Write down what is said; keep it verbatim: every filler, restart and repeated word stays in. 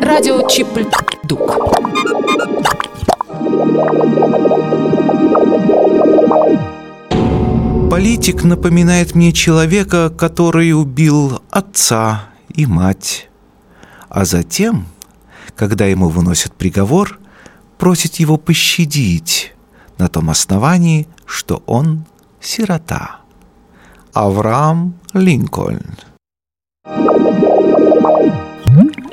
Радио Чип-Дук. Политик напоминает мне человека, который убил отца и мать, а затем, когда ему выносят приговор, просит его пощадить на том основании, что он сирота. Авраам Линкольн.